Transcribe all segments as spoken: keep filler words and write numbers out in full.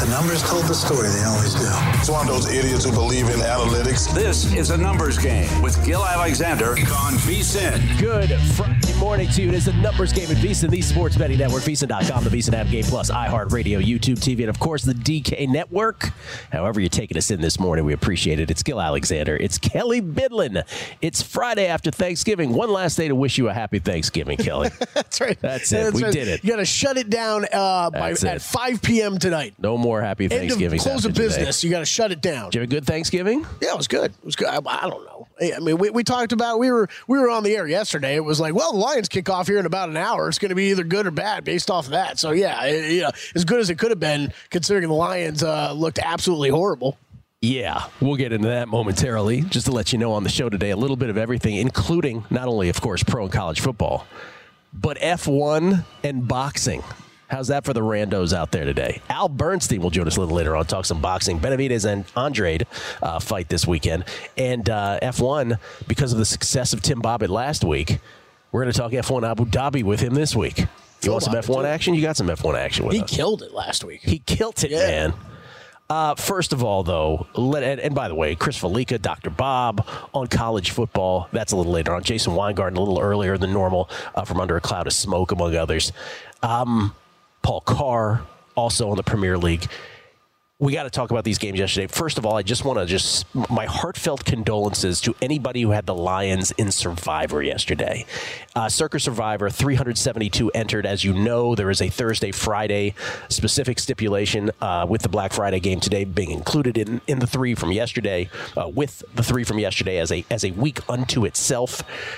The numbers told the story. They always do. It's one of those idiots who believe in analytics. This is a numbers game with Gil Alexander on VSiN. Good Friday morning to you. It is the numbers game at VSiN, the Sports Betting Network, VSiN dot com, the VSiN app, Game Plus, iHeartRadio, YouTube T V, and of course the D K Network. However you're taking us in this morning, we appreciate it. It's Gil Alexander. It's Kelly Bidlin. It's Friday after Thanksgiving. One last day to wish you a happy Thanksgiving, Kelly. That's right. That's it. That's we right. did it. You got to shut it down uh, by, at five p.m. tonight. No more happy Thanksgiving. Close of business. Today. You got to shut it down. Did you have a good Thanksgiving? Yeah, it was good. It was good. I, I don't know. I mean, we, we talked about we were we were on the air yesterday. It was like, well, the Lions kick off here in about an hour. It's going to be either good or bad based off of that. So yeah, it, you know, as good as it could have been, considering the Lions uh, looked absolutely horrible. Yeah, we'll get into that momentarily. Just to let you know on the show today, a little bit of everything, including not only, of course, pro and college football, but F one and boxing. How's that for the randos out there today? Al Bernstein will join us a little later on, talk some boxing. Benavidez and Andrade uh, fight this weekend. And uh, F one, because of the success of Tim Bobbitt last week, we're going to talk F one Abu Dhabi with him this week. You Phil want some Bobbitt F one too. action? You got some F one action with He us. killed it last week. He killed it, Yeah. man. Uh, first of all, though, let, and, and by the way, Chris Felica, Doctor Bob on college football. That's a little later on. Jason Weingarten a little earlier than normal uh, from Under a Cloud of Smoke, among others. Um, Paul Carr, also on the Premier League. We got to talk about these games yesterday. First of all, I just want to just my heartfelt condolences to anybody who had the Lions in Survivor yesterday. Uh, Circa Survivor, three hundred seventy-two entered. As you know, there is a Thursday, Friday specific stipulation uh, with the Black Friday game today being included in, in the three from yesterday, uh, with the three from yesterday as a as a week unto itself.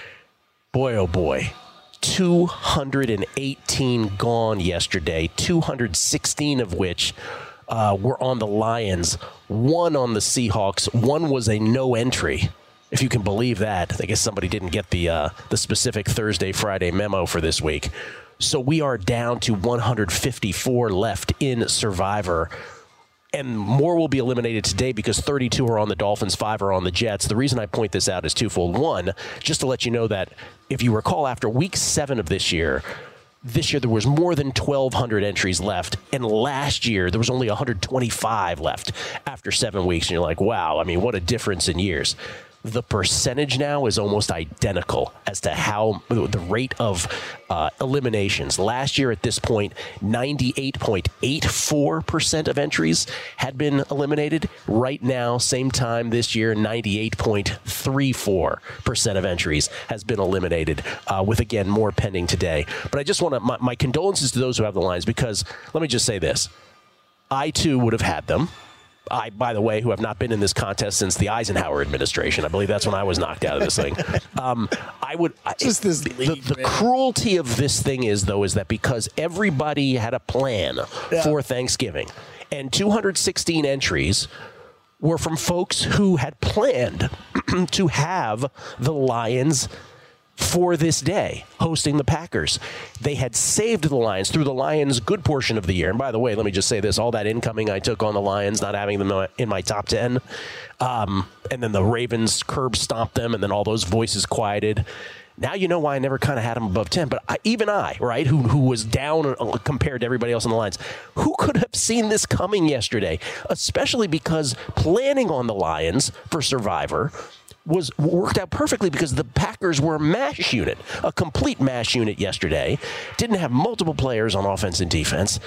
Boy, oh boy. two hundred eighteen gone yesterday, two hundred sixteen of which uh, were on the Lions, one on the Seahawks, one was a no entry. If you can believe that. I guess somebody didn't get the uh, the specific Thursday, Friday memo for this week. So we are down to one hundred fifty-four left in Survivor. And more will be eliminated today because thirty-two are on the Dolphins, five are on the Jets. The reason I point this out is twofold. One, just to let you know that if you recall, after week seven of this year, this year there was more than twelve hundred entries left. And last year there was only one hundred twenty-five left after seven weeks. And you're like, wow, I mean, what a difference in years. The percentage now is almost identical as to how the rate of uh, eliminations. Last year at this point, ninety-eight point eight four percent of entries had been eliminated. Right now, same time this year, ninety-eight point three four percent of entries has been eliminated, uh, with, again, more pending today. But I just want to, my, my condolences to those who have the Lions, because let me just say this. I, too, would have had them. I, by the way, who have not been in this contest since the Eisenhower administration. I believe that's when I was knocked out of this thing. Um, I would Just this the, league, the, the man. cruelty of this thing is, though, is that because everybody had a plan Yeah. for Thanksgiving, and two hundred sixteen entries were from folks who had planned to have the Lions for this day, hosting the Packers. They had saved the Lions through the Lions' good portion of the year. And by the way, let me just say this, all that incoming I took on the Lions, not having them in my top ten, um, and then the Ravens curb stomped them, and then all those voices quieted. Now you know why I never kind of had them above ten. But I, even I, right, who who was down compared to everybody else on the Lions, who could have seen this coming yesterday? Especially because planning on the Lions for Survivor was worked out perfectly because the Packers were a mash unit, a complete mash unit yesterday. Didn't have multiple players on offense and defense.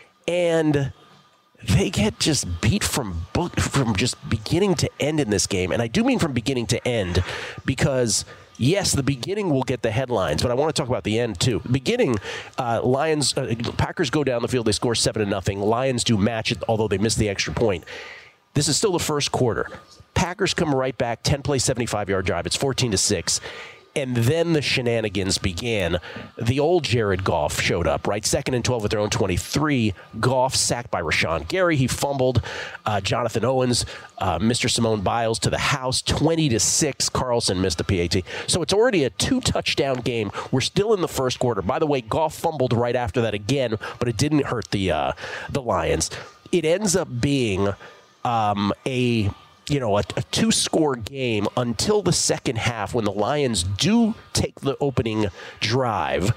And they get just beat from book, from just beginning to end in this game. And I do mean from beginning to end because, yes, the beginning will get the headlines, but I want to talk about the end too. Beginning, uh, Lions, uh, Packers go down the field. They score seven to nothing. Lions do match it, although they missed the extra point. This is still the first quarter. Packers come right back, ten play, seventy-five yard drive. It's fourteen to six. And then the shenanigans began. The old Jared Goff showed up, right? Second and twelve with their own twenty-three. Goff sacked by Rashawn Gary. He fumbled. Uh, Jonathan Owens, uh, Mister Simone Biles to the house, twenty to six. Carlson missed a P A T. So it's already a two-touchdown game. We're still in the first quarter. By the way, Goff fumbled right after that again, but it didn't hurt the uh, the Lions. It ends up being um, a... you know, a, a two-score game until the second half when the Lions do take the opening drive.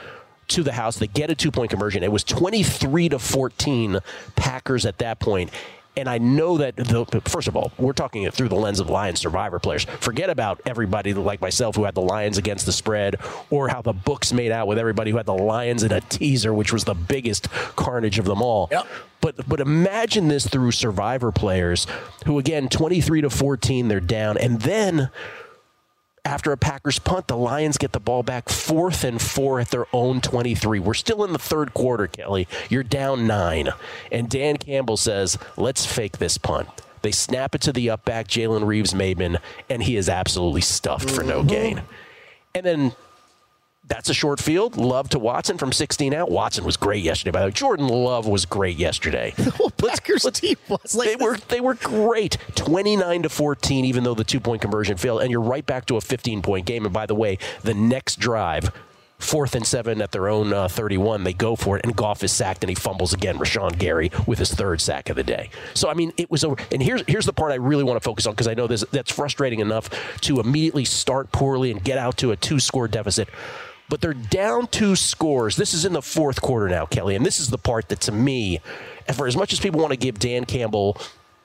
to the house. They get a two-point conversion. It was twenty-three to fourteen Packers at that point. And I know that, the, first of all, we're talking it through the lens of Lions survivor players. Forget about everybody like myself who had the Lions against the spread, or how the books made out with everybody who had the Lions in a teaser, which was the biggest carnage of them all. Yep. But but imagine this through survivor players who, again, twenty-three to fourteen, they're down. And then after a Packers punt, the Lions get the ball back fourth and four at their own twenty-three. We're still in the third quarter, Kelly. You're down nine. And Dan Campbell says, let's fake this punt. They snap it to the up back, Jalen Reeves-Maybin, and he is absolutely stuffed for no gain. And then that's a short field. Love to Watson from sixteen out. Watson was great yesterday, by the way. Jordan Love was great yesterday. The whole Packers let's, team was like they were they were great. twenty-nine to fourteen, even though the two-point conversion failed. And you're right back to a fifteen-point game. And by the way, the next drive, fourth and seven at their own uh, thirty-one, they go for it, and Goff is sacked, and he fumbles again. Rashawn Gary with his third sack of the day. So, I mean, it was over. And here's, here's the part I really want to focus on, because I know this, that's frustrating enough to immediately start poorly and get out to a two-score deficit. But they're down two scores. This is in the fourth quarter now, Kelly. And this is the part that, to me, for as much as people want to give Dan Campbell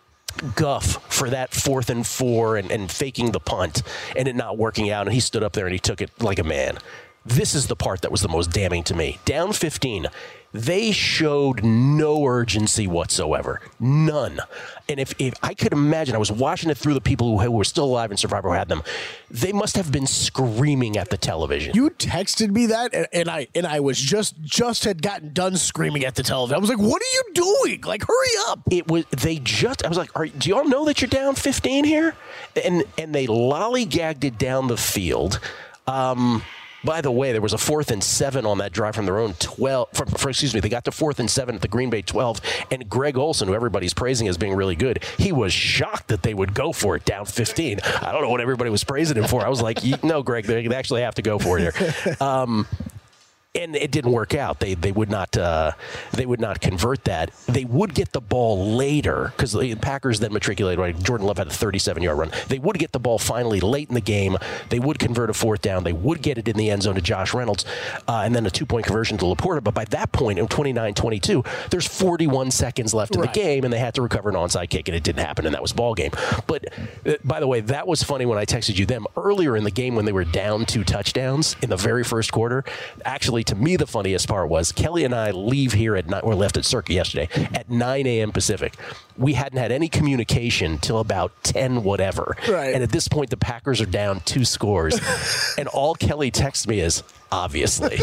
guff for that fourth and four and, and faking the punt and it not working out, and he stood up there and he took it like a man. This is the part that was the most damning to me. Down fifteen, they showed no urgency whatsoever. None. And if, if I could imagine, I was watching it through the people who were still alive in Survivor who had them. They must have been screaming at the television. You texted me that, and, and I and I was just just had gotten done screaming at the television. I was like, "What are you doing? Like, hurry up!" It was they just. I was like, Are, "Do y'all know that you're down fifteen here?" And and they lollygagged it down the field. Um, By the way, there was a fourth and seven on that drive from their own twelve. From, for, excuse me, they got to fourth and seven at the Green Bay twelve, and Greg Olsen, who everybody's praising as being really good, he was shocked that they would go for it down fifteen. I don't know what everybody was praising him for. I was like, no, Greg, they actually have to go for it here. Um, And it didn't work out. They they would not uh, they would not convert that. They would get the ball later because the Packers then matriculated. Right, Jordan Love had a thirty-seven-yard run. They would get the ball finally late in the game. They would convert a fourth down. They would get it in the end zone to Josh Reynolds, uh, and then a two-point conversion to Laporta. But by that point, in twenty-nine twenty-two, there's forty-one seconds left in right. the game, and they had to recover an onside kick, and it didn't happen, and that was ball game. But uh, by the way, that was funny when I texted you them earlier in the game when they were down two touchdowns in the very first quarter. Actually, to me, the funniest part was Kelly and I leave here at nine, or left at Circa yesterday at nine a.m. Pacific. We hadn't had any communication till about ten whatever. Right. And at this point, the Packers are down two scores. And all Kelly texts me is, obviously.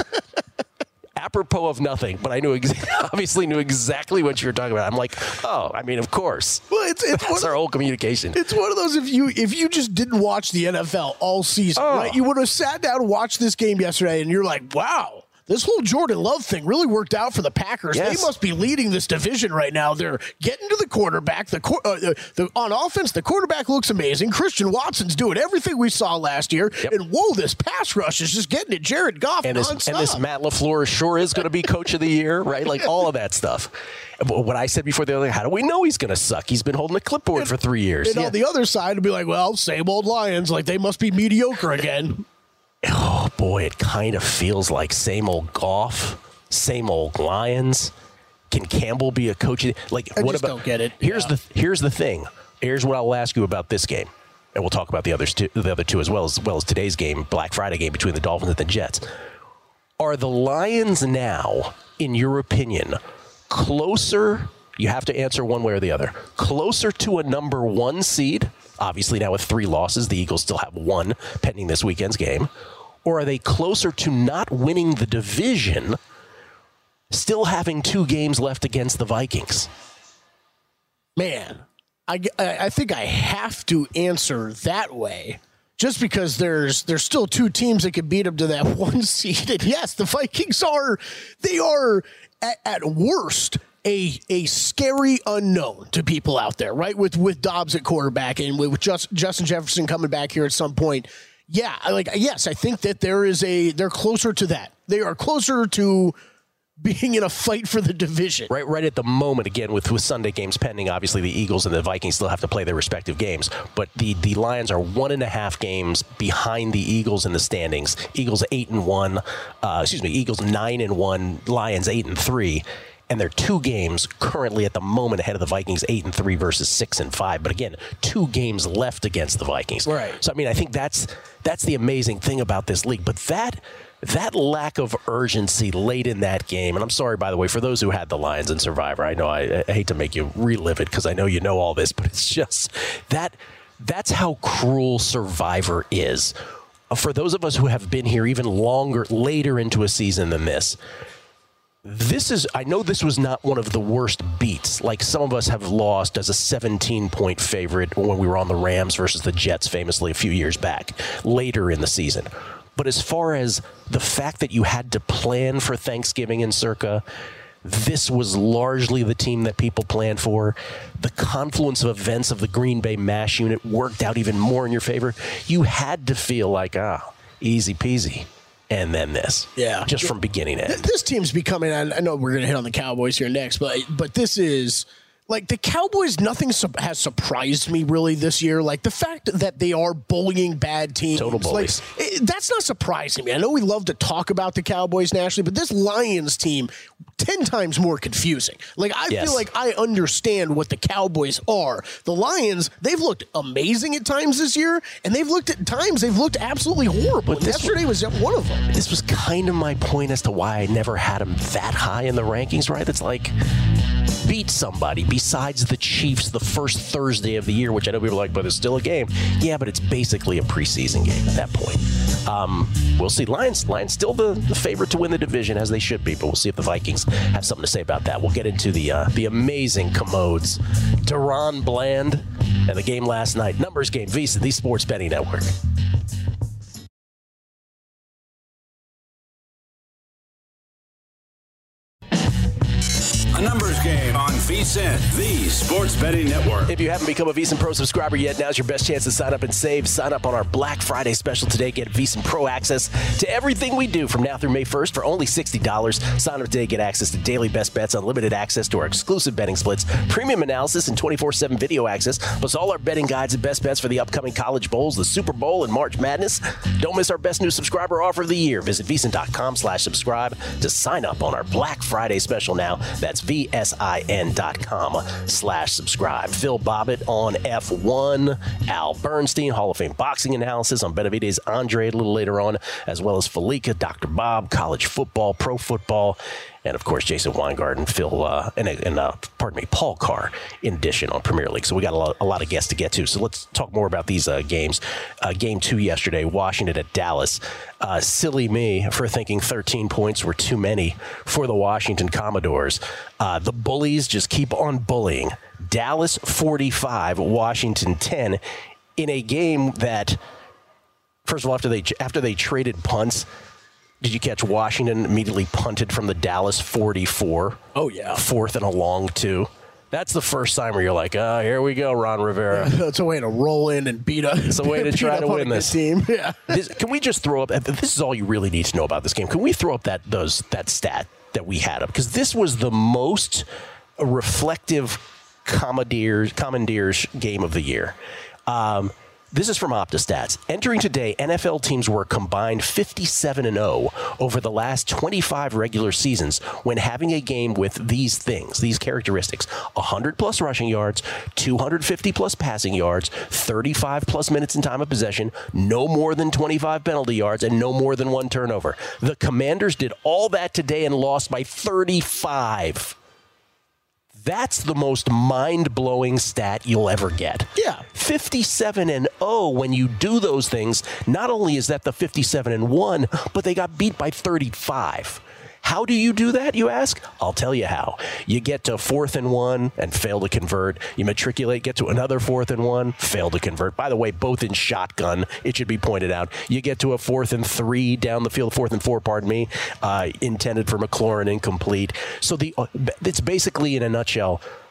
Apropos of nothing, but I knew ex- obviously knew exactly what you were talking about. I'm like, oh, I mean, of course. Well, it's, it's That's our of, whole communication. It's one of those, if you if you just didn't watch the N F L all season, Oh. right? You would have sat down and watched this game yesterday, and you're like, wow. This whole Jordan Love thing really worked out for the Packers. Yes. They must be leading this division right now. They're getting to the quarterback. The, uh, the, the on offense, the quarterback looks amazing. Christian Watson's doing everything we saw last year. Yep. And whoa, this pass rush is just getting to Jared Goff and this, nonstop. and this Matt LaFleur sure is going to be coach of the year, right? Like all of that stuff. What I said before, they're like, how do we know he's going to suck? He's been holding a clipboard and, for three years. And yeah. on the other side, it'll be like, well, same old Lions. Like they must be mediocre again. Oh, boy, it kind of feels like same old Goff, same old Lions. Can Campbell be a coach? Like, I what just about? don't get it. Here's Yeah. the here's the thing. Here's what I'll ask you about this game, and we'll talk about the others two, the other two as well as well as today's game, Black Friday game between the Dolphins and the Jets. Are the Lions now, in your opinion, closer? You have to answer one way or the other. Closer to a number one seed? Obviously, now with three losses, the Eagles still have one pending this weekend's game. Or are they closer to not winning the division, still having two games left against the Vikings? Man, I, I think I have to answer that way. Just because there's there's still two teams that could beat them to that one seed. And yes, the Vikings are, they are at, at worst a a scary unknown to people out there, right? With with Dobbs at quarterback and with just, Justin Jefferson coming back here at some point. Yeah, like yes, I think that there is a they're closer to that. They are closer to being in a fight for the division. Right, right at the moment, again, with, with Sunday games pending, obviously the Eagles and the Vikings still have to play their respective games. But the, the Lions are one and a half games behind the Eagles in the standings. Eagles eight and one, uh, excuse me, Eagles nine and one, Lions eight and three. And they're two games currently at the moment ahead of the Vikings, eight and three versus six and five. But again, two games left against the Vikings. Right. So I mean, I think that's that's the amazing thing about this league. But that that lack of urgency late in that game, and I'm sorry, by the way, for those who had the Lions in Survivor. I know I, I hate to make you relive it because I know you know all this, but it's just that that's how cruel Survivor is. For those of us who have been here even longer, later into a season than this. This is, I know this was not one of the worst beats. Like some of us have lost as a seventeen-point favorite when we were on the Rams versus the Jets famously a few years back, later in the season. But as far as the fact that you had to plan for Thanksgiving in Circa, this was largely the team that people planned for. The confluence of events of the Green Bay MASH unit worked out even more in your favor. You had to feel like, ah, easy peasy. And then this. Yeah. Just from beginning to end. This team's becoming, I know we're going to hit on the Cowboys here next, but but this is, like, the Cowboys, nothing su- has surprised me really this year. Like, the fact that they are bullying bad teams. Total bullies. Like, it, that's not surprising me. I know we love to talk about the Cowboys nationally, but this Lions team, ten times more confusing. Like, I Yes. feel like I understand what the Cowboys are. The Lions, they've looked amazing at times this year, and they've looked at times, they've looked absolutely horrible. But this Yesterday was one of them. This was kind of my point as to why I never had them that high in the rankings, right? It's like, beat somebody besides the Chiefs the first Thursday of the year, which I know people are like, but it's still a game. Yeah, but it's basically a preseason game at that point. Um, we'll see. Lions, Lions still the, the favorite to win the division, as they should be, but we'll see if the Vikings have something to say about that. We'll get into the uh, the amazing commodes. Deron Bland and the game last night. Numbers game, VSiN, the Sports Betting Network. A numbers game on VSiN, the Sports Betting Network. If you haven't become a VSiN Pro subscriber yet, now's your best chance to sign up and save. Sign up on our Black Friday special today. Get VSiN Pro access to everything we do from now through May first for only sixty dollars. Sign up today. Get access to daily best bets, unlimited access to our exclusive betting splits, premium analysis, and twenty-four seven video access, plus all our betting guides and best bets for the upcoming college bowls, the Super Bowl, and March Madness. Don't miss our best new subscriber offer of the year. Visit VSiN.com slash subscribe to sign up on our Black Friday special now. That's V S I N dot com slash subscribe. Phil Bobbitt on F one, Al Bernstein, Hall of Fame boxing analysis on Benavidez Andre a little later on, as well as Felica, Doctor Bob, college football, pro football, and of course Jason Weingarten, Phil, uh, and, and uh, pardon me, Paul Carr in addition on Premier League. So we got a lot, a lot of guests to get to. So let's talk more about these uh, games. Uh, game two yesterday, Washington at Dallas. Uh, silly me for thinking thirteen points were too many for the Washington Commodores. Uh, the bullies just keep on bullying. Dallas forty-five, Washington ten, in a game that, first of all, after they after they traded punts. Did you catch Washington immediately punted from the Dallas forty-four? Oh, yeah. Fourth and a long two. That's the first time where you're like, oh, here we go, Ron Rivera. It's a way to roll in and beat up. It's a way to try to win this team. Yeah. This, can we just throw up, this is all you really need to know about this game. Can we throw up that those that stat that we had up? Because this was the most reflective commandeers, commandeers game of the year. Um, This is from OptaStats. Entering today, N F L teams were combined fifty-seven and oh over the last twenty-five regular seasons when having a game with these things, these characteristics: one hundred plus rushing yards, two hundred fifty plus passing yards, thirty-five plus minutes in time of possession, no more than twenty-five penalty yards, and no more than one turnover. The Commanders did all that today and lost by thirty-five. That's the most mind-blowing stat you'll ever get. Yeah. fifty-seven and oh when you do those things. Not only is that the fifty-seven and one, but they got beat by thirty-five. How do you do that, you ask? I'll tell you how. You get to fourth and one and fail to convert. You matriculate, get to another fourth and one, fail to convert. By the way, both in shotgun, it should be pointed out. You get to a fourth and three down the field, fourth and four, pardon me, uh, intended for McLaurin, incomplete. So the uh, it's basically, in a nutshell,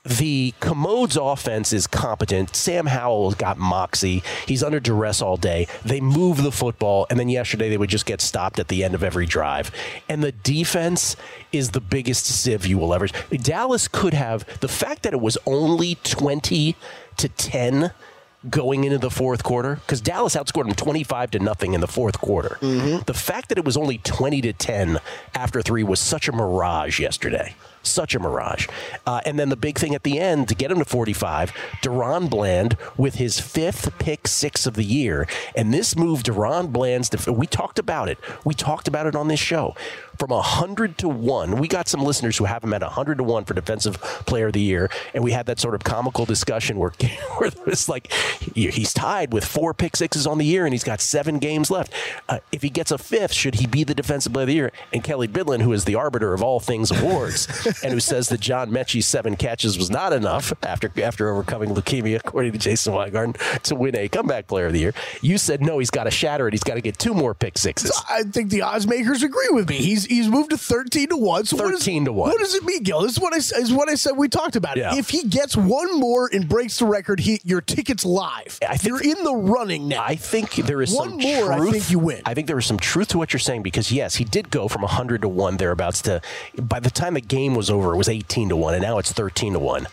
The Commodes offense is competent. Sam Howell's got moxie. He's under duress all day. They move the football, and then yesterday they would just get stopped at the end of every drive. And the defense is the biggest sieve you will ever. Dallas could have, the fact that it was only twenty to ten going into the fourth quarter, because Dallas outscored them twenty-five to nothing in the fourth quarter. Mm-hmm. The fact that it was only twenty to ten after three was such a mirage yesterday. Such a mirage. Uh, and then the big thing at the end to get him to forty-five, Deron Bland with his fifth pick six of the year. And this moved Deron Bland's, def- we talked about it. We talked about it on this show. From one hundred to one, we got some listeners who have him at one hundred to one for Defensive Player of the Year. And we had that sort of comical discussion where, where it's like, he's tied with four pick sixes on the year and he's got seven games left. Uh, if he gets a fifth, should he be the Defensive Player of the Year? And Kelly Bidlin, who is the arbiter of all things awards, and who says that John Mechie's seven catches was not enough after after overcoming leukemia, according to Jason Weingarten, to win a Comeback Player of the Year. You said, no, he's got to shatter it. He's got to get two more pick sixes. I think the odds makers agree with me. He's he's moved to thirteen to one. So thirteen what is, to one. What does it mean, Gil? This is what I, is what I said. We talked about it. Yeah. If he gets one more and breaks the record, he, your ticket's live. I think, you're in the running now. I think there is one some more, truth. I think you win. I think there is some truth to what you're saying because, yes, he did go from one hundred to one thereabouts to, by the time the game was over, it was eighteen to one, and now it's thirteen to one.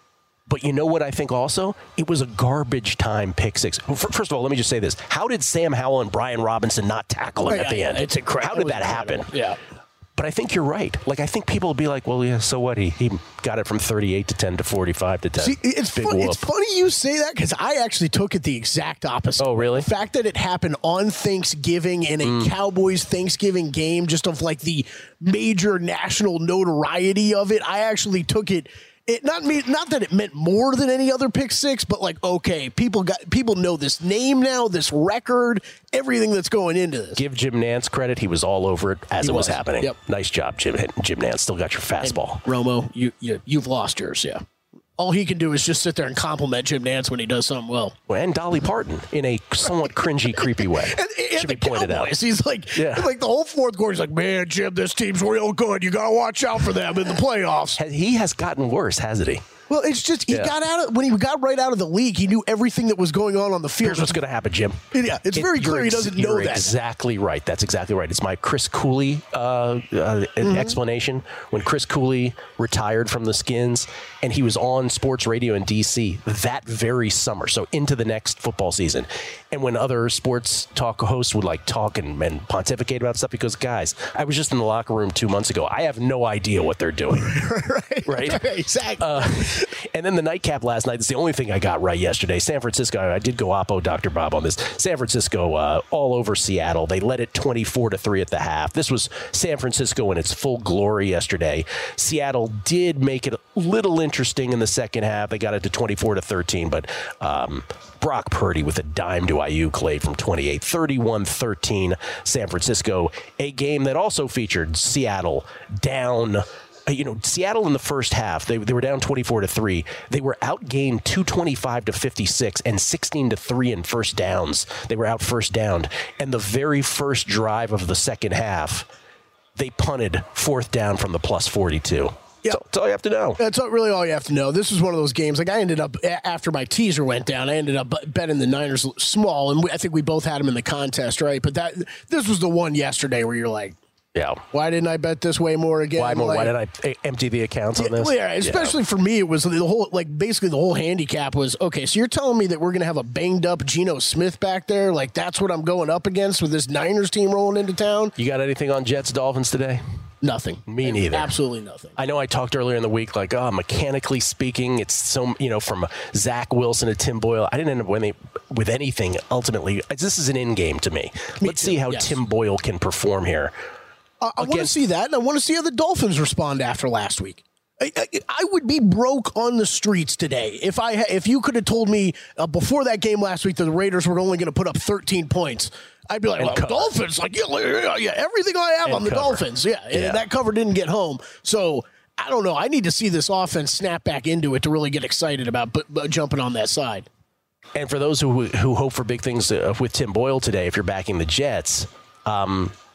But you know what I think also? It was a garbage time pick six. First of all, let me just say this. How did Sam Howell and Brian Robinson not tackle him oh, yeah, at the end? It's incredible. How did that incredible. happen? Yeah. But I think you're right. Like, I think people will be like, well, yeah, so what? He he got it from thirty-eight to ten to forty-five to ten. See, it's, fun, it's funny you say that because I actually took it the exact opposite. Oh, really? The fact that it happened on Thanksgiving in a mm. Cowboys Thanksgiving game, just of like the major national notoriety of it, I actually took it. It not me, not that it meant more than any other pick six, but like, okay, people got people know this name now, this record, everything that's going into this. Give Jim Nantz credit; he was all over it as he it was, was happening. Yep. Nice job, Jim. Jim Nantz still got your fastball. And Romo, you, you you've lost yours. Yeah. All he can do is just sit there and compliment Jim Nantz when he does something well. And Dolly Parton in a somewhat cringy, creepy way. and, and Should be pointed Cowboys, out. He's like, yeah. like the whole fourth quarter, he's like, man, Jim, this team's real good. You got to watch out for them in the playoffs. He has gotten worse, hasn't he? Well, it's just he yeah. got out of when he got right out of the league. He knew everything that was going on on the field. Here's what's going to happen, Jim. Yeah, it's it, very clear he doesn't know you're that. Exactly right. That's exactly right. It's my Chris Cooley uh, uh, mm-hmm. explanation. When Chris Cooley retired from the Skins, and he was on sports radio in D C that very summer, so into the next football season. And when other sports talk hosts would like talk and, and pontificate about stuff, he goes, guys, I was just in the locker room two months ago. I have no idea what they're doing. right. Right? Exactly. Uh, and then the nightcap last night is the only thing I got right yesterday. San Francisco, I did go oppo Doctor Bob on this. San Francisco uh, all over Seattle. They led it twenty-four to three at the half. This was San Francisco in its full glory yesterday. Seattle did make it a little interesting in the second half. They got it to twenty-four to thirteen, but um, Brock Purdy with a dime to Ayuk late from twenty-eight, thirty-one thirteen San Francisco. A game that also featured Seattle down. You know, Seattle in the first half, they, they were down twenty-four to three. They were outgained two twenty-five to fifty-six and sixteen to three in first downs. They were out first downed. And the very first drive of the second half, they punted fourth down from the plus forty-two. Yeah, that's all you have to know. That's really all you have to know. This was one of those games. Like I ended up after my teaser went down, I ended up betting the Niners small, and we, I think we both had them in the contest, right? But that this was the one yesterday where you're like, yeah, why didn't I bet this way more again? Why more? Like, why did I empty the accounts on this? Well, yeah, especially yeah. for me, it was the whole like basically the whole handicap was okay. So you're telling me that we're going to have a banged up Geno Smith back there? Like that's what I'm going up against with this Niners team rolling into town? You got anything on Jets Dolphins today? Nothing. Me neither. Absolutely nothing. I know I talked earlier in the week, like, oh, mechanically speaking, it's so, you know, from Zach Wilson to Tim Boyle. I didn't end up winning with anything ultimately. This is an in game to me. me Let's too. see how yes. Tim Boyle can perform here. Uh, I want to see that, and I want to see how the Dolphins respond after last week. I, I, I would be broke on the streets today if I ha- if you could have told me uh, before that game last week that the Raiders were only going to put up thirteen points. I'd be like, well, Dolphins, like yeah, yeah, yeah, everything I have and on the cover. Dolphins, yeah, yeah. And that cover didn't get home, so I don't know. I need to see this offense snap back into it to really get excited about but, but jumping on that side. And for those who who hope for big things uh, with Tim Boyle today, if you're backing the Jets. Um,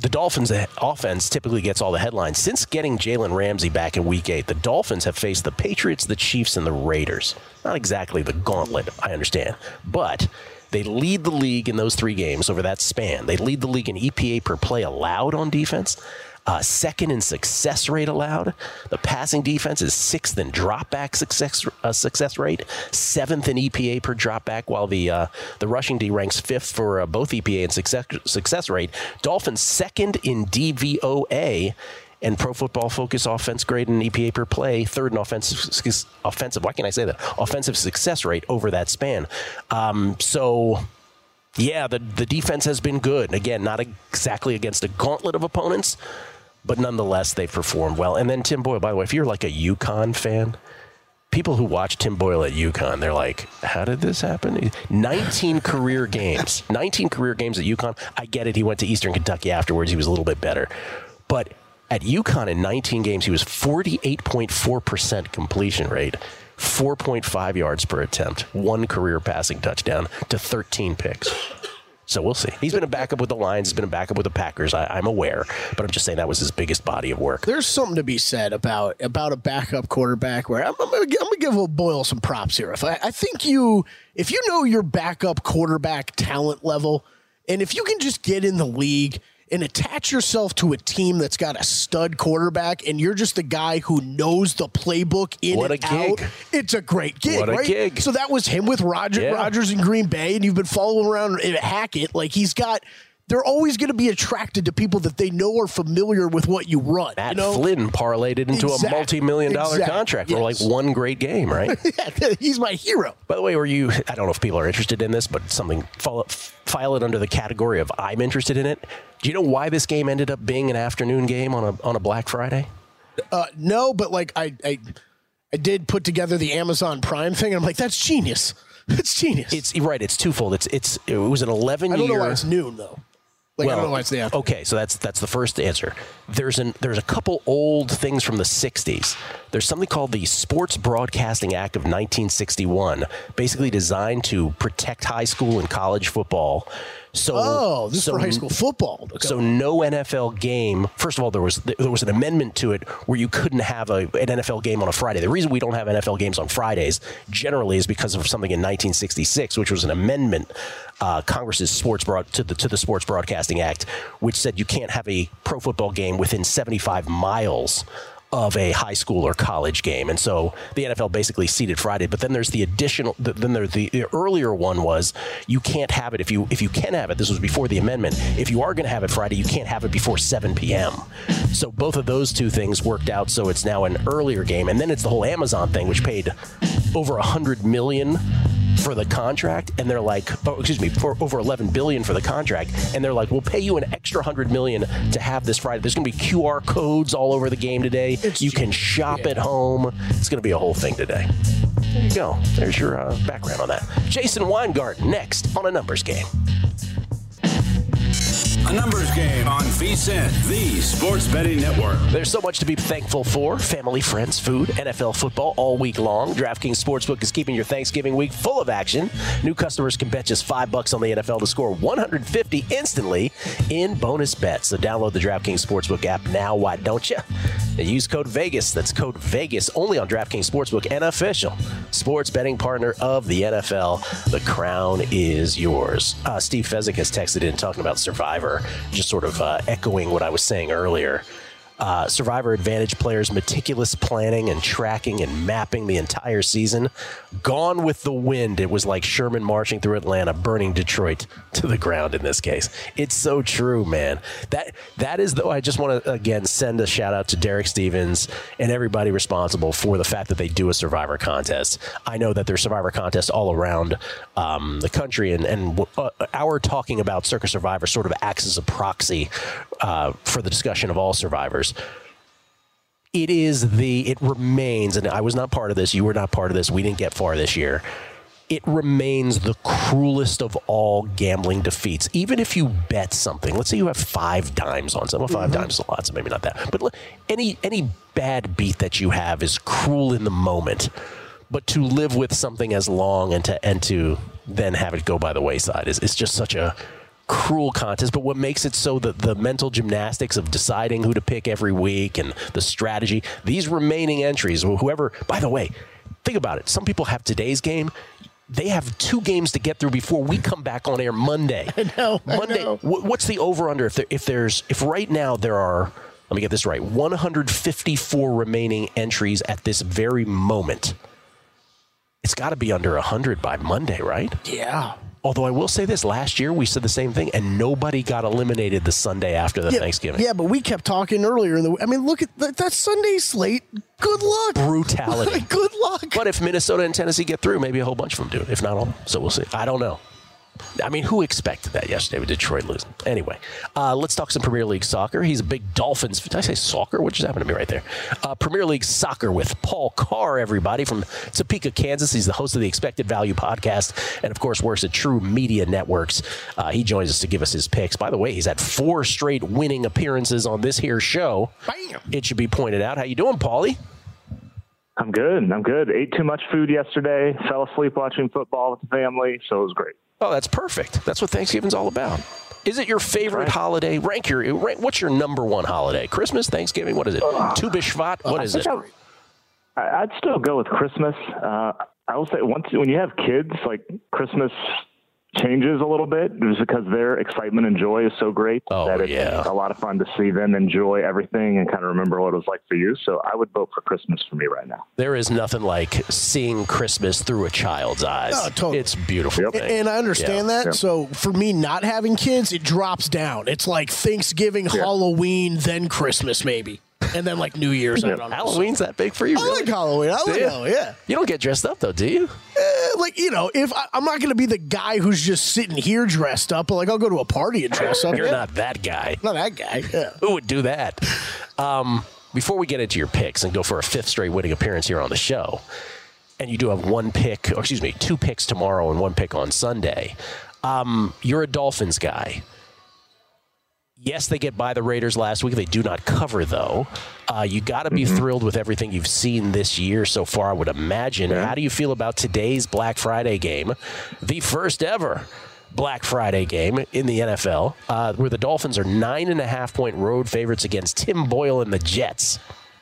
the Dolphins' offense typically gets all the headlines. Since getting Jalen Ramsey back in Week eight, the Dolphins have faced the Patriots, the Chiefs, and the Raiders. Not exactly the gauntlet, I understand, but they lead the league in those three games over that span. They lead the league in E P A per play allowed on defense. Uh, second in success rate allowed. The passing defense is sixth in dropback success uh, success rate, seventh in E P A per dropback, while the uh, the rushing D ranks fifth for uh, both E P A and success success rate. Dolphins second in D V O A and Pro Football Focus offense grade and E P A per play, third in offensive offensive. Why can't I say that? Offensive success rate over that span. Um, so. Yeah, the, the defense has been good. Again, not exactly against a gauntlet of opponents, but nonetheless, they've performed well. And then Tim Boyle, by the way, if you're like a UConn fan, people who watch Tim Boyle at UConn, they're like, how did this happen? nineteen career games. nineteen career games at UConn. I get it. He went to Eastern Kentucky afterwards. He was a little bit better. But at UConn in nineteen games, he was forty-eight point four percent completion rate. four point five yards per attempt, one career passing touchdown to thirteen picks. So we'll see. He's been a backup with the Lions. He's been a backup with the Packers. I, I'm aware, but I'm just saying that was his biggest body of work. There's something to be said about about a backup quarterback where I'm, I'm going to give a Boyle some props here. If I, I think you, if you know your backup quarterback talent level, and if you can just get in the league and attach yourself to a team that's got a stud quarterback, and you're just the guy who knows the playbook in what and a gig. out. It's a great gig, what a right? gig. So that was him with Roger, yeah. Rodgers in Green Bay, and you've been following around at Hackett. Like, he's got... They're always going to be attracted to people that they know are familiar with what you run. Matt you know? Flynn parlayed it into Exactly. a multi-million dollar Exactly. contract for Yes. like one great game, right? Yeah, he's my hero. By the way, were you, I don't know if people are interested in this, but something, file, file it under the category of I'm interested in it. Do you know why this game ended up being an afternoon game on a on a Black Friday? Uh, no, but like I, I I did put together the Amazon Prime thing, and I'm like, that's genius. That's genius. It's right. It's twofold. It's it's it was an eleven year. I don't know why it's noon though. Like, well, I don't know why it's the afternoon. Okay, so that's that's the first answer. There's an there's a couple old things from the sixties. There's something called the Sports Broadcasting Act of nineteen sixty-one, basically designed to protect high school and college football. So, Oh, this so, is for high school football. Okay. So no N F L game. First of all, there was there was an amendment to it where you couldn't have a, an N F L game on a Friday. The reason we don't have N F L games on Fridays generally is because of something in nineteen sixty-six, which was an amendment, uh, Congress's sports broad to the to the Sports Broadcasting Act, which said you can't have a pro football game within seventy-five miles of a high school or college game. And so the N F L basically seeded Friday. But then there's the additional, then there's the, the earlier one was you can't have it if you if you can have it. This was before the amendment. If you are going to have it Friday, you can't have it before seven p.m. So both of those two things worked out. So it's now an earlier game. And then it's the whole Amazon thing, which paid over one hundred million dollars for the contract, and they're like, oh, excuse me, for over eleven billion dollars for the contract, and they're like, we'll pay you an extra one hundred million dollars to have this Friday. There's going to be Q R codes all over the game today. It's you can shop yeah. at home. It's going to be a whole thing today. There you go. There's your uh, background on that. Jason Weingarten next on A Numbers Game. A Numbers Game on VSiN, the Sports Betting Network. There's so much to be thankful for. Family, friends, food, N F L football all week long. DraftKings Sportsbook is keeping your Thanksgiving week full of action. New customers can bet just five bucks on the N F L to score one hundred fifty instantly in bonus bets. So download the DraftKings Sportsbook app now. Why don't you? And use code VEGAS. That's code VEGAS only on DraftKings Sportsbook, an official sports betting partner of the N F L. The crown is yours. Uh, Steve Fezzik has texted in talking about Survivor, just sort of uh, echoing what I was saying earlier. Uh, Survivor Advantage players' meticulous planning and tracking and mapping the entire season. Gone with the wind. It was like Sherman marching through Atlanta, burning Detroit to the ground in this case. It's so true, man. That That is, though, I just want to, again, send a shout out to Derek Stevens and everybody responsible for the fact that they do a Survivor contest. I know that there's Survivor contests all around um, the country, and, and uh, our talking about Circus Survivor sort of acts as a proxy uh, for the discussion of all survivors. It is the, it remains, and I was not part of this, you were not part of this, we didn't get far this year. It remains the cruelest of all gambling defeats. Even if you bet something, let's say you have five dimes on something. Well, five mm-hmm. dimes is a lot, so maybe not that. But any any bad beat that you have is cruel in the moment. But to live with something as long and to and to then have it go by the wayside is, is just such a cruel contest, but what makes it so that the mental gymnastics of deciding who to pick every week and the strategy, these remaining entries, whoever, by the way, think about it. Some people have today's game. They have two games to get through before we come back on air Monday. I know. Monday. I know. What's the over under? If there, if there's, if right now there are, let me get this right, one hundred fifty-four remaining entries at this very moment. It's got to be under one hundred by Monday, right? Yeah. Although I will say this, last year we said the same thing, and nobody got eliminated the Sunday after the yeah, Thanksgiving. Yeah, but we kept talking earlier in the. I mean, look at that, that Sunday slate. Good luck. Brutality. Good luck. But if Minnesota and Tennessee get through, maybe a whole bunch of them do. If not all, so we'll see. I don't know. I mean, who expected that yesterday with Detroit losing? Anyway, uh, let's talk some Premier League soccer. He's a big Dolphins. Did I say soccer? What just happened to me right there? Uh, Premier League soccer with Paul Carr, everybody, from Topeka, Kansas. He's the host of the Expected Value podcast and, of course, works at True Media Networks. Uh, he joins us to give us his picks. By the way, he's had four straight winning appearances on this here show. Bam. It should be pointed out. How you doing, Paulie? I'm good. I'm good. Ate too much food yesterday. Fell asleep watching football with the family, so it was great. Oh, that's perfect. That's what Thanksgiving's all about. Is it your favorite right. holiday? Rank your rank, what's your number one holiday? Christmas, Thanksgiving? What is it? Uh, Tu B'Shvat? What is it? I, I'd still go with Christmas. Uh, I will say once when you have kids, like Christmas changes a little bit just because their excitement and joy is so great oh, that it's yeah. a lot of fun to see them enjoy everything and kind of remember what it was like for you. So I would vote for Christmas for me right now. There is nothing like seeing Christmas through a child's eyes. Oh, totally. It's beautiful. Yep. And, and I understand yeah. that. Yep. So for me, not having kids, it drops down. It's like Thanksgiving, yeah. Halloween, then Christmas, maybe. And then like New Year's. Yeah. I don't know. Halloween's that big for you? I really? like Halloween. I like Halloween, yeah. You don't get dressed up, though, do you? Eh, like, you know, if I, I'm not going to be the guy who's just sitting here dressed up, but like I'll go to a party and dress up. You're yeah. not that guy. Not that guy, yeah. Who would do that? Um, before we get into your picks and go for a fifth straight winning appearance here on the show, and you do have one pick, or excuse me, two picks tomorrow and one pick on Sunday, um, you're a Dolphins guy. Yes, they get by the Raiders last week. They do not cover, though. Uh, you got to be mm-hmm. thrilled with everything you've seen this year so far, I would imagine. Yeah. How do you feel about today's Black Friday game, the first ever Black Friday game in the N F L, uh, where the Dolphins are nine and a half point road favorites against Tim Boyle and the Jets?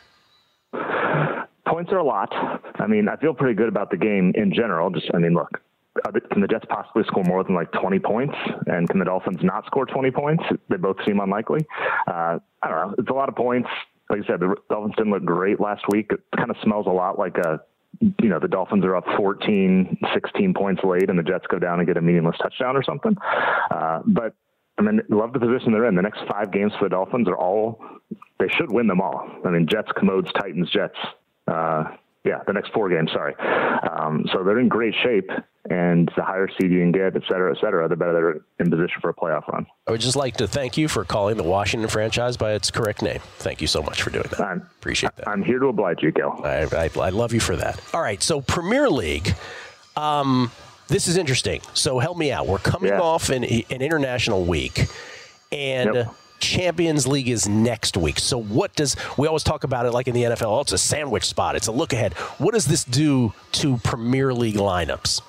Points are a lot. I mean, I feel pretty good about the game in general. Just, I mean, look. Can the Jets possibly score more than like twenty points? And can the Dolphins not score twenty points? They both seem unlikely. Uh, I don't know. It's a lot of points. Like I said, the Dolphins didn't look great last week. It kind of smells a lot like a, you know, the Dolphins are up fourteen, sixteen points late and the Jets go down and get a meaningless touchdown or something. Uh, but I mean, love the position they're in. The next five games for the Dolphins are all, they should win them all. I mean, Jets, Commodes, Titans, Jets, uh, Yeah, the next four games, sorry. Um, so they're in great shape, and the higher seed you can get, et cetera, et cetera, the better they're in position for a playoff run. I would just like to thank you for calling the Washington franchise by its correct name. Thank you so much for doing that. I'm, Appreciate that. I'm here to oblige you, Gil. I, I, I love you for that. All right, so Premier League, um, this is interesting. So help me out. We're coming yeah. off an, an international week, and yep. Champions League is next week. So what does, we always talk about it like in the N F L, oh, it's a sandwich spot. It's a look ahead. What does this do to Premier League lineups?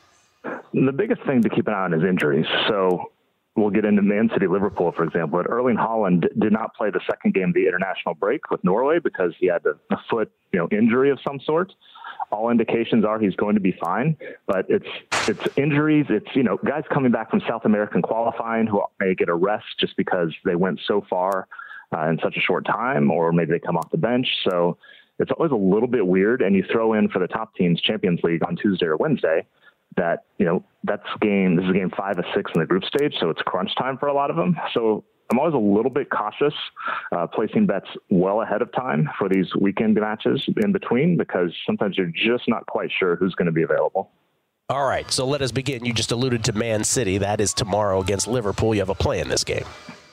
The biggest thing to keep an eye on is injuries. So we'll get into Man City, Liverpool, for example. But Erling Haaland did not play the second game of the international break with Norway because he had a, a foot, you know, injury of some sort. All indications are he's going to be fine, but it's it's injuries. It's, you know, guys coming back from South American qualifying who may get a rest just because they went so far uh, in such a short time, or maybe they come off the bench. So it's always a little bit weird. And you throw in for the top teams Champions League on Tuesday or Wednesday. That, you know, that's game. This is game five of six in the group stage, so it's crunch time for a lot of them. So I'm always a little bit cautious uh, placing bets well ahead of time for these weekend matches in between, because sometimes you're just not quite sure who's going to be available. All right, so let us begin. You just alluded to Man City. That is tomorrow against Liverpool. You have a play in this game.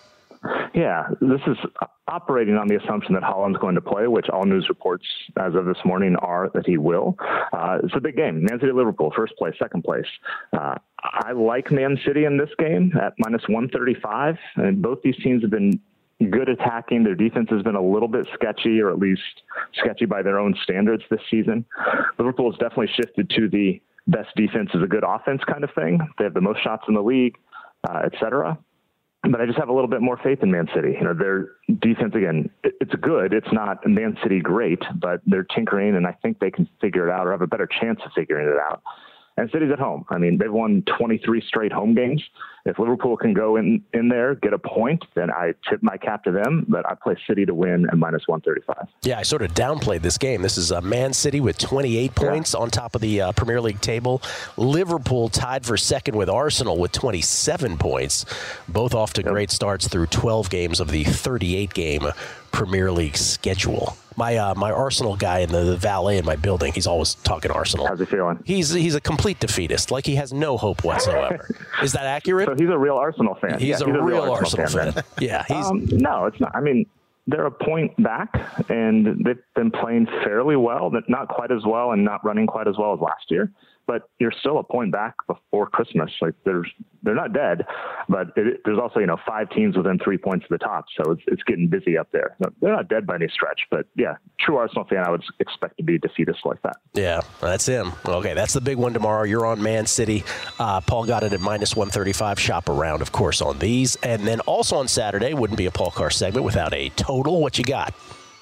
Yeah, this is operating on the assumption that Haaland's going to play, which all news reports as of this morning are that he will. Uh, it's a big game. Man City, Liverpool, first place, second place. Uh, I like Man City in this game at minus one thirty-five. And both these teams have been good attacking. Their defense has been a little bit sketchy, or at least sketchy by their own standards this season. Liverpool has definitely shifted to the best defense is a good offense kind of thing. They have the most shots in the league. uh, et cetera. But I just have a little bit more faith in Man City. You know, their defense, again, it's good. It's not Man City great, but they're tinkering, and I think they can figure it out or have a better chance of figuring it out. And City's at home. I mean, they've won twenty-three straight home games. If Liverpool can go in, in there, get a point, then I tip my cap to them. But I play City to win at minus one thirty-five. Yeah, I sort of downplayed this game. This is uh, Man City with twenty-eight points yeah. on top of the uh, Premier League table. Liverpool tied for second with Arsenal with twenty-seven points. Both off to yep. great starts through twelve games of the thirty-eight game Premier League schedule. My uh, my Arsenal guy in the, the valet in my building, he's always talking Arsenal. How's he feeling? He's he's a complete defeatist. Like he has no hope whatsoever. Is that accurate? So he's a real Arsenal fan. He's, yeah, a, he's real a real Arsenal, Arsenal fan. fan. yeah. He's, um, no, it's not. I mean, they're a point back, and they've been playing fairly well, but not quite as well and not running quite as well as last year. But you're still a point back before Christmas. Like they're they're not dead, but it, there's also you know five teams within three points of the top, so it's it's getting busy up there. They're not dead by any stretch, but yeah, true Arsenal fan, I would expect to be defeatist like that. Yeah, that's him. Okay, that's the big one tomorrow. You're on Man City. Uh, Paul got it at minus one thirty-five. Shop around, of course, on these, and then also on Saturday wouldn't be a Paul Carr segment without a total. What you got?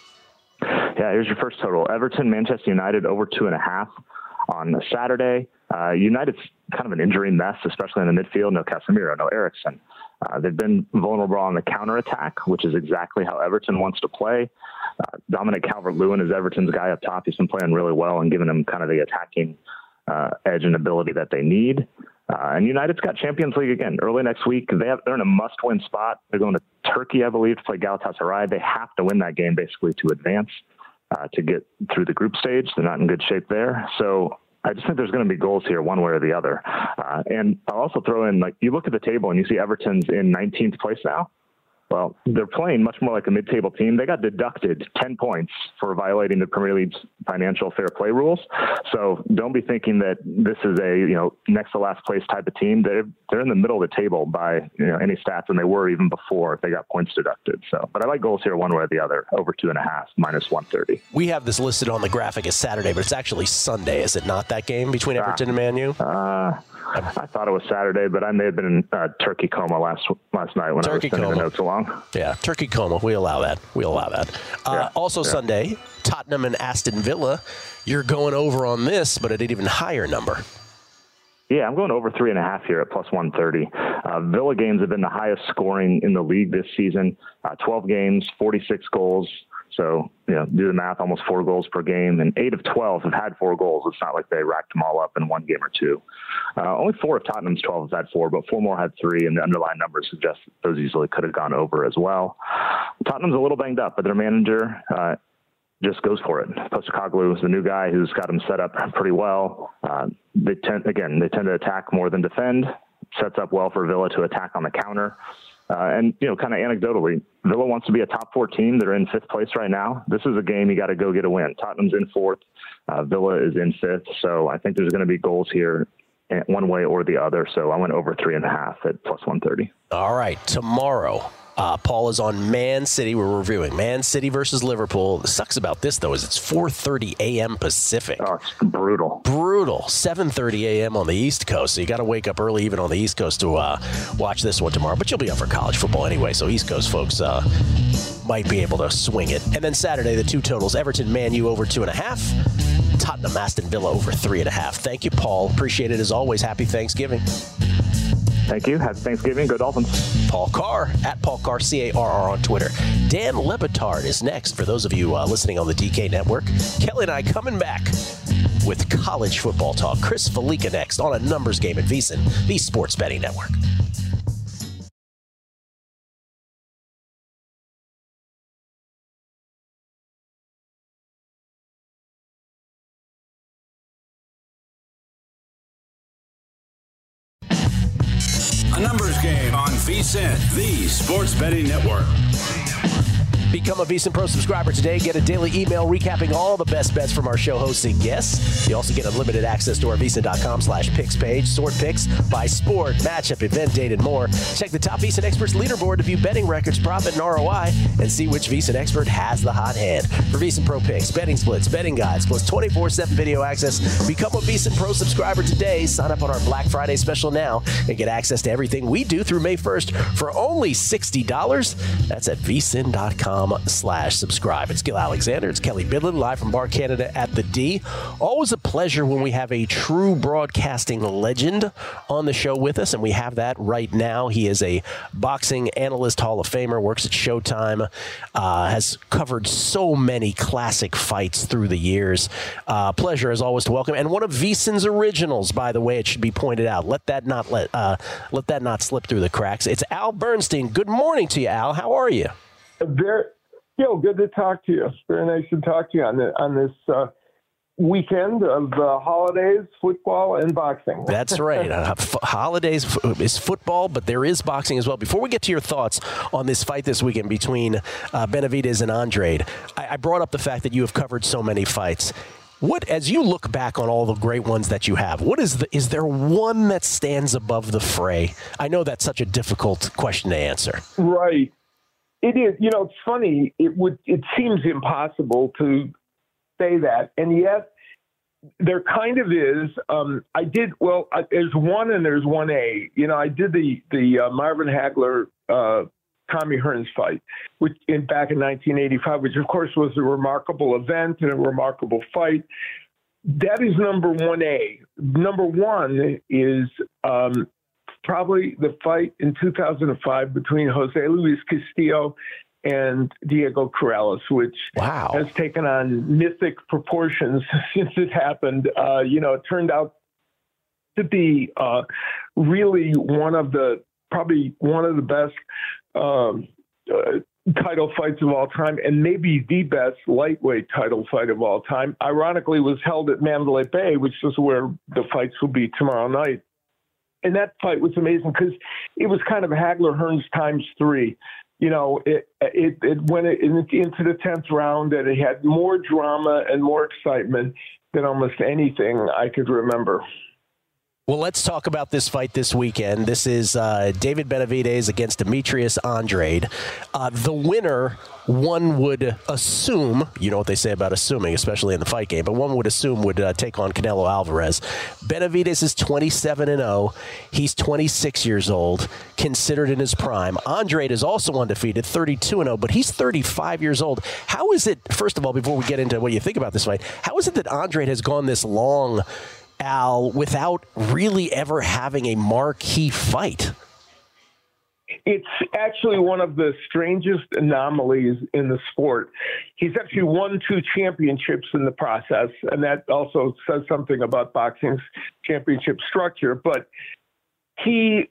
Yeah, here's your first total: Everton, Manchester United over two and a half. On Saturday, uh, United's kind of an injury mess, especially in the midfield. No Casemiro, no Eriksen. Uh, they've been vulnerable on the counterattack, which is exactly how Everton wants to play. Uh, Dominic Calvert-Lewin is Everton's guy up top. He's been playing really well and giving them kind of the attacking uh, edge and ability that they need. Uh, and United's got Champions League again early next week. They have, they're in a must-win spot. They're going to Turkey, I believe, to play Galatasaray. They have to win that game basically to advance. Uh, to get through the group stage. They're not in good shape there. So I just think there's going to be goals here one way or the other. Uh, and I'll also throw in, like, you look at the table and you see Everton's in nineteenth place now. Well, they're playing much more like a mid-table team. They got deducted ten points for violating the Premier League's financial fair play rules. So don't be thinking that this is a, you know, next to last place type of team. They're, they're in the middle of the table by, you know, any stats, and they were even before they got points deducted. So, but I like goals here one way or the other, over two and a half, minus one thirty. We have this listed on the graphic as Saturday, but it's actually Sunday. Is it not, that game between Everton ah, and Man U? Uh, I thought it was Saturday, but I may have been in uh, turkey coma last last night when turkey I was sending coma. the notes along. Yeah, turkey coma. We allow that. We allow that. Uh, yeah, also yeah. Sunday, Tottenham and Aston Villa. You're going over on this, but at an even higher number. Yeah, I'm going over three and a half here at plus one thirty. Uh, Villa games have been the highest scoring in the league this season. Uh, twelve games, forty-six goals. So, you know, do the math, almost four goals per game. And eight of twelve have had four goals. It's not like they racked them all up in one game or two. Uh, only four of Tottenham's twelve have had four, but four more had three. And the underlying numbers suggest that those easily could have gone over as well. Tottenham's a little banged up, but their manager uh, just goes for it. Postecoglou is the new guy who's got them set up pretty well. Uh, they tend, again, they tend to attack more than defend. Sets up well for Villa to attack on the counter. Uh, and, you know, kind of anecdotally, Villa wants to be a top four team. They're in fifth place right now. This is a game you got to go get a win. Tottenham's in fourth. Uh, Villa is in fifth. So I think there's going to be goals here one way or the other. So I went over three and a half at plus one thirty. All right. Tomorrow, uh, Paul is on Man City. We're reviewing Man City versus Liverpool. The sucks about this, though, is it's four thirty a.m. Pacific. Oh, it's brutal. Brutal. seven thirty a.m. on the East Coast. So you got to wake up early even on the East Coast to uh, watch this one tomorrow. But you'll be up for college football anyway, so East Coast folks uh, might be able to swing it. And then Saturday, the two totals, Everton, Man U over two and a half. Tottenham, Aston Villa over three and a half. Thank you, Paul. Appreciate it as always. Happy Thanksgiving. Thank you. Happy Thanksgiving. Go Dolphins. Paul Carr, at Paul Carr, C A R R on Twitter. Dan Le Batard is next for those of you uh, listening on the D K Network. Kelly and I coming back with college football talk. Chris Felica next on a numbers game at VSiN, the Sports Betting Network. A numbers game on VSiN, the Sports Betting Network. Become a VSiN Pro subscriber today. Get a daily email recapping all the best bets from our show hosts and guests. You also get unlimited access to our VSiN.com slash picks page. Sort picks by sport, matchup, event, date, and more. Check the top VSiN Experts leaderboard to view betting records, profit, and R O I, and see which VSiN expert has the hot hand. For VSiN Pro picks, betting splits, betting guides, plus twenty-four seven video access, become a VSiN Pro subscriber today. Sign up on our Black Friday special now and get access to everything we do through May first for only sixty dollars. That's at VSiN.com slash subscribe. It's Gil Alexander. It's Kelly Bidlin, live from Bar Canada at the D. Always a pleasure when we have a true broadcasting legend on the show with us, and we have that right now. He is a boxing analyst, Hall of Famer, works at Showtime, uh, has covered so many classic fights through the years. Uh, pleasure, as always, to welcome, and one of VSiN's originals, by the way, it should be pointed out. Let that not let uh, let that not slip through the cracks. It's Al Bernstein. Good morning to you, Al. How are you? Very, Gil, good to talk to you. Very nice to talk to you on, the, on this uh, weekend of uh, holidays, football, and boxing. That's right. Uh, f- holidays f- is football, but there is boxing as well. Before we get to your thoughts on this fight this weekend between uh, Benavidez and Andrade, I-, I brought up the fact that you have covered so many fights. What, as you look back on all the great ones that you have, what is the, is there one that stands above the fray? I know that's such a difficult question to answer. Right. It is. You know, it's funny. It would. It seems impossible to say that, and yet there kind of is. Um, I did well. I, there's one and there's one A. You know, I did the the uh, Marvin Hagler, uh, Tommy Hearns fight, which in back in nineteen eighty-five, which of course was a remarkable event and a remarkable fight. That is number one A. Number one is. Um, Probably the fight in two thousand five between Jose Luis Castillo and Diego Corrales, which wow. has taken on mythic proportions since it happened. Uh, you know, it turned out to be uh, really one of the, probably one of the best um, uh, title fights of all time, and maybe the best lightweight title fight of all time. Ironically, was held at Mandalay Bay, which is where the fights will be tomorrow night. And that fight was amazing because it was kind of Hagler Hearns times three. You know, it it, it went into the tenth round, and it had more drama and more excitement than almost anything I could remember. Well, let's talk about this fight this weekend. This is uh, David Benavidez against Demetrius Andrade. Uh, the winner, one would assume, you know what they say about assuming, especially in the fight game, but one would assume would uh, take on Canelo Alvarez. Benavidez is twenty-seven and oh. He's twenty-six years old, considered in his prime. Andrade is also undefeated, thirty-two and oh, but he's thirty-five years old. How is it, first of all, before we get into what you think about this fight, how is it that Andrade has gone this long, Al, without really ever having a marquee fight? It's actually one of the strangest anomalies in the sport. He's actually won two championships in the process, and that also says something about boxing's championship structure. But he,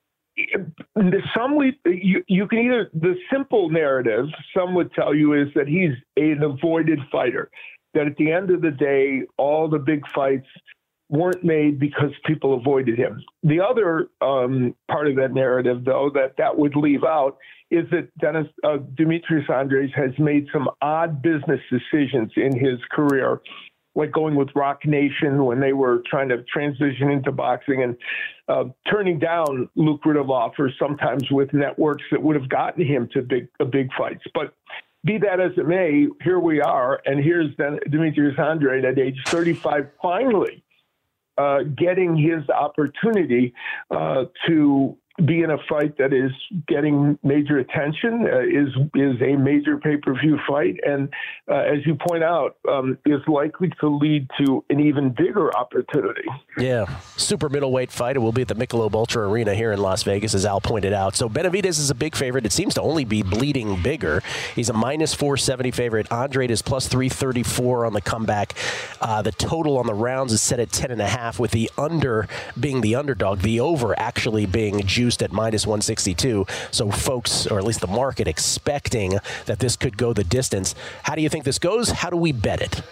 the some you, you can either, the simple narrative, some would tell you, is that he's an avoided fighter, that at the end of the day, all the big fights weren't made because people avoided him. The other um, part of that narrative, though, that that would leave out is that Dennis uh, Demetrius Andrade has made some odd business decisions in his career, like going with Rock Nation when they were trying to transition into boxing, and uh, turning down lucrative offers, sometimes with networks that would have gotten him to big uh, big fights. But be that as it may, here we are, and here's Demetrius Andrade at age thirty-five, finally Uh, getting his opportunity uh, to be in a fight that is getting major attention, uh, is is a major pay-per-view fight, and uh, as you point out, um, is likely to lead to an even bigger opportunity. Yeah, super middleweight fight. It will be at the Michelob Ultra Arena here in Las Vegas, as Al pointed out. So Benavidez is a big favorite. It seems to only be bleeding bigger. He's a minus four seventy favorite. Andrade is plus three thirty-four on the comeback. Uh, the total on the rounds is set at ten and a half, with the under being the underdog, the over actually being juiced at minus one sixty-two. So folks, or at least the market, expecting that this could go the distance. How do you think this goes? How do we bet it?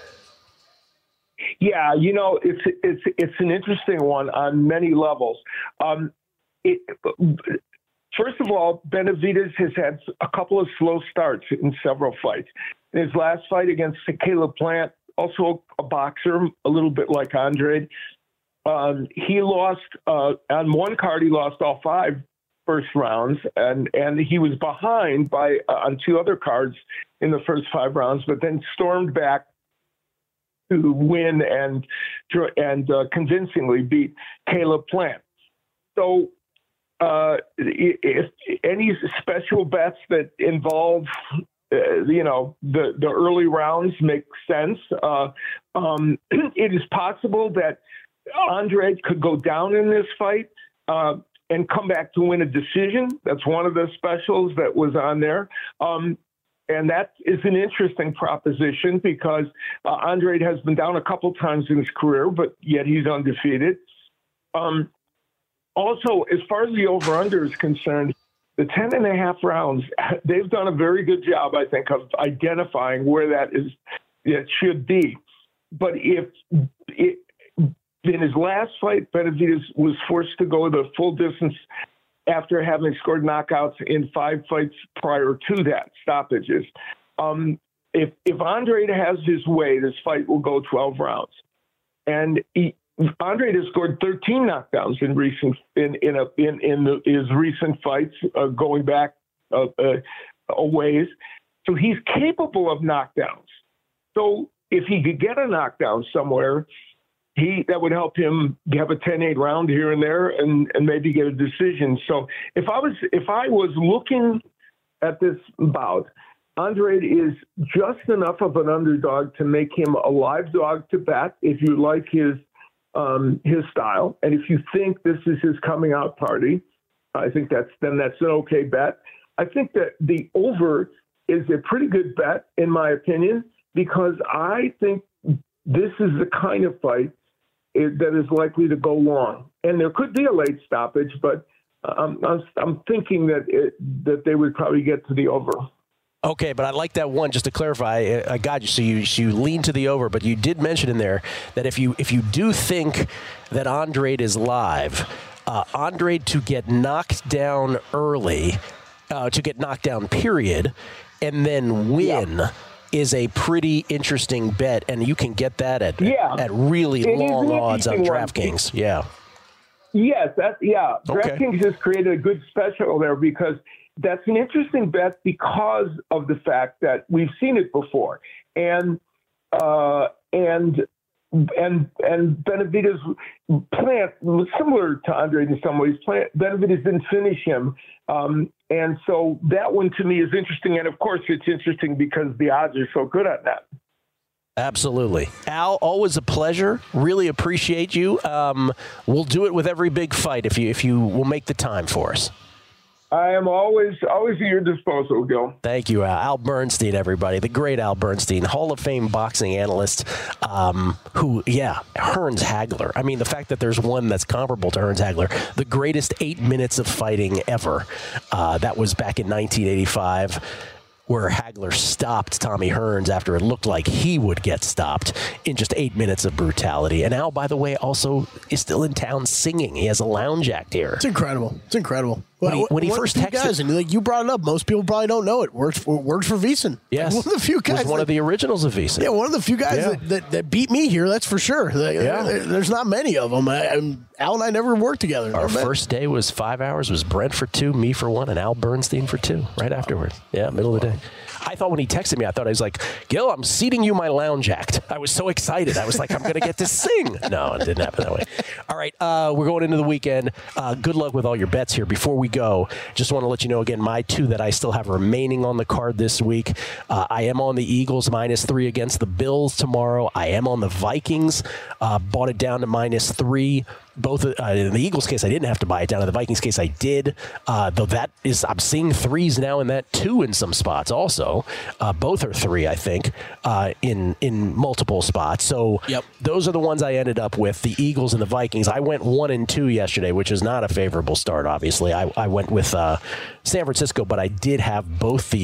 Yeah, you know, it's it's it's an interesting one on many levels. Um, it, first of all, Benavidez has had a couple of slow starts in several fights. In his last fight against Caleb Plant, also a boxer, a little bit like Andrade, um, he lost uh, on one card. He lost all five first rounds, and and he was behind by uh, on two other cards in the first five rounds, but then stormed back to win and and uh, convincingly beat Caleb Plant. So, uh, if any special bets that involve, uh, you know, the, the early rounds make sense, uh, um, it is possible that Andrade could go down in this fight uh, and come back to win a decision. That's one of the specials that was on there. Um, And that is an interesting proposition because uh, Andrade has been down a couple times in his career, but yet he's undefeated. Um, also, as far as the over-under is concerned, the ten and a half rounds, they've done a very good job, I think, of identifying where that is, it should be. But if it, in his last fight, Benavidez was forced to go the full distance after having scored knockouts in five fights prior to that, stoppages. Um, if if Andrade has his way, this fight will go twelve rounds. And he, Andrade has scored thirteen knockdowns in recent in in a, in, in the, his recent fights, uh, going back uh, uh, a ways. So he's capable of knockdowns. So if he could get a knockdown somewhere, He that would help him have a ten eight round here and there, and, and maybe get a decision. So if I was if I was looking at this bout, Andrade is just enough of an underdog to make him a live dog to bet if you like his um, his style, and if you think this is his coming out party, I think that's then that's an okay bet. I think that the over is a pretty good bet in my opinion, because I think this is the kind of fight that is likely to go long, and there could be a late stoppage, but um, I'm, I'm thinking that it, that they would probably get to the over. Okay, but I like that one. Just to clarify, I got you. So you so you lean to the over, but you did mention in there that if you if you do think that Andrade is live, uh, Andrade to get knocked down early, uh, to get knocked down, period, and then win. Yeah. Is a pretty interesting bet, and you can get that at yeah. at really it long odds on DraftKings. Yeah. Yes, that yeah. Okay. DraftKings has created a good special there because that's an interesting bet because of the fact that we've seen it before, and uh, and and and Benavidez Plant was similar to Andrade in some ways. Plant Benavidez didn't finish him. Um, and so that one to me is interesting. And of course it's interesting because the odds are so good on that. Absolutely. Al, always a pleasure. Really appreciate you. Um, we'll do it with every big fight if you, if you will make the time for us. I am always, always at your disposal, Gil. Thank you, Al. Al Bernstein, everybody. The great Al Bernstein, Hall of Fame boxing analyst, um, who, yeah, Hearns Hagler. I mean, the fact that there's one that's comparable to Hearns Hagler, the greatest eight minutes of fighting ever. Uh, that was back in nineteen eighty-five. Where Hagler stopped Tommy Hearns after it looked like he would get stopped in just eight minutes of brutality. And Al, by the way, also is still in town singing. He has a lounge act here. It's incredible. It's incredible. When he, when he first texted, guys, and like you brought it up, most people probably don't know it. Works for, works for VSiN. Yes, like one of the few guys. Was one that, of the originals of VSiN. Yeah, one of the few guys yeah. that, that, that beat me here. That's for sure. Like, yeah. there's not many of them. I, I'm, Al and I never worked together. Our first day was five hours. Was Brent for two, me for one, and Al Bernstein for two. Right afterwards. Yeah, middle of the day. I thought when he texted me, I thought I was like, Gil, I'm seating you my lounge act. I was so excited. I was like, I'm going to get to sing. No, it didn't happen that way. All right, uh, we're going into the weekend. Uh, good luck with all your bets here. Before we go, just want to let you know again, my two that I still have remaining on the card this week. Uh, I am on the Eagles minus three against the Bills tomorrow. I am on the Vikings. Uh, bought it down to minus three. Both uh, in the Eagles case, I didn't have to buy it down. In the Vikings case, I did. Uh, though that is, I'm seeing threes now in that two in some spots. Also, uh, both are three, I think, uh, in in multiple spots. So yep. those are the ones I ended up with. The Eagles and the Vikings. I went one and two yesterday, which is not a favorable start. Obviously, I, I went with uh, San Francisco, but I did have both the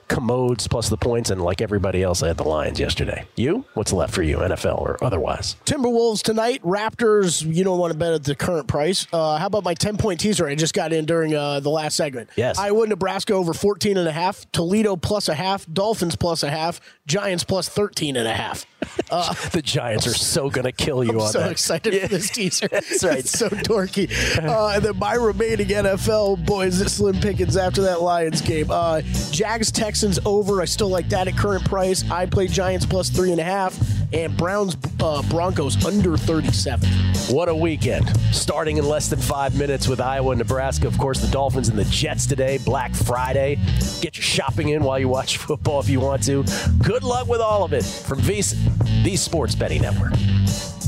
commodes plus the points, and like everybody else, I had the Lions yesterday. You? What's left for you, N F L or otherwise? Timberwolves tonight. Raptors, you don't want to bet at the current price. Uh, how about my ten-point teaser I just got in during uh, the last segment? Yes. Iowa, Nebraska over fourteen and a half. Toledo plus a half. Dolphins plus a half. Giants plus thirteen and a half. Uh, the Giants are so going to kill you I'm on so that. excited Yeah. for this teaser. That's right. It's so dorky. Uh, and then my remaining N F L boys, slim pickings after that Lions game. Uh, Jags, Texans over. I still like that at current price. I play Giants plus three and a half. And Browns, uh, Broncos under thirty-seven. What a weekend. Starting in less than five minutes with Iowa and Nebraska. Of course, the Dolphins and the Jets today. Black Friday. Get your shopping in while you watch football if you want to. Good luck with all of it. From VSiN, the Sports Betting Network.